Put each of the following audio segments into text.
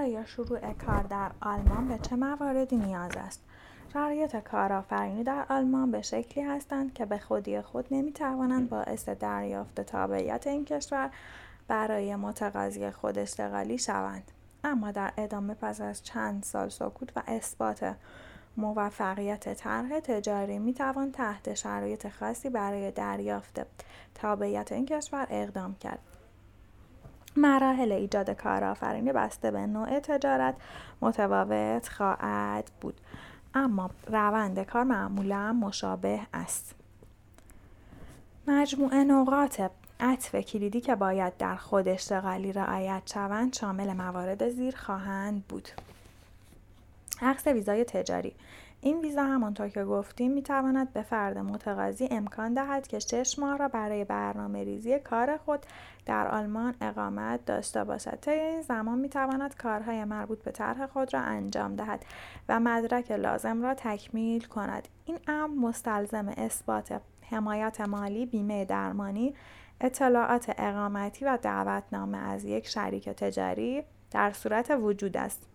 برای شروع کار در آلمان به چه مواردی نیاز است؟ شرایط کارآفرینی در آلمان به شکلی هستند که به خودی خود نمی‌توانند باعث دریافت تابعیت این کشور برای متقاضی خود اشتغالی شوند. اما در ادامه پس از چند سال سکوت و اثبات موفقیت طرح تجاری می‌توان تحت شرایط خاصی برای دریافت تابعیت این کشور اقدام کرد. مراحل ایجاد کارآفرینی بسته به نوع تجارت متفاوت خواهد بود، اما روند کار معمولاً مشابه است. مجموعه نقاط عطف کلیدی که باید در خود اشتغالی رعایت شوند شامل موارد زیر خواهند بود: اخذ ویزای تجاری. این ویزا همانطور که گفتیم میتواند به فرد متقاضی امکان دهد که 6 ماه را برای برنامه‌ریزی کار خود در آلمان اقامت داشته باشد. طی این زمان میتواند کارهای مربوط به طرح خود را انجام دهد و مدرک لازم را تکمیل کند. این امر مستلزم اثبات حمایت مالی، بیمه درمانی، اطلاعات اقامتی و دعوتنامه از یک شریک تجاری در صورت وجود است.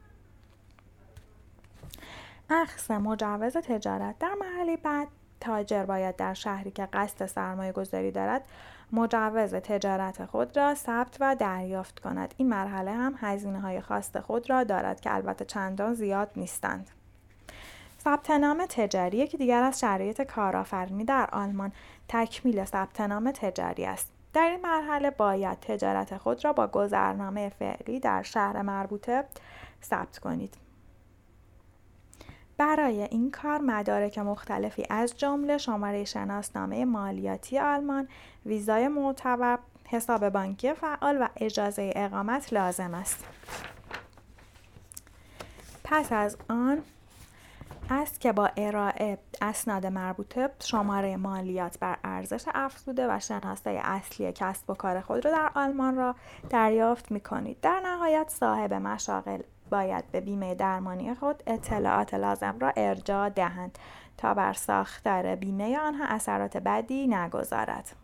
اخذ مجوز تجارت. در مرحله بعد تاجر باید در شهری که قصد سرمایه گذاری دارد مجوز تجارت خود را ثبت و دریافت کند. این مرحله هم هزینه‌های خاص خود را دارد که البته چندان زیاد نیستند. ثبت نام تجاری. یکی دیگر از شرایط کارآفرینی در آلمان تکمیل ثبت نام تجاری است. در این مرحله باید تجارت خود را با گذرنامه فعلی در شهر مربوطه ثبت کنید. برای این کار مدارک مختلفی از جمله شماره شناسنامه مالیاتی آلمان، ویزای معتبر، حساب بانکی فعال و اجازه اقامت لازم است. پس از آن است که با ارائه اسناد مربوطه شماره مالیات بر ارزش افزوده و شناسه اصلی کسب و کار خود را در آلمان را دریافت می‌کنید. در نهایت صاحب مشاغل باید به بیمه درمانی خود اطلاعات لازم را ارجاع دهند تا بر ساختار بیمه آنها اثرات بدی نگذارد.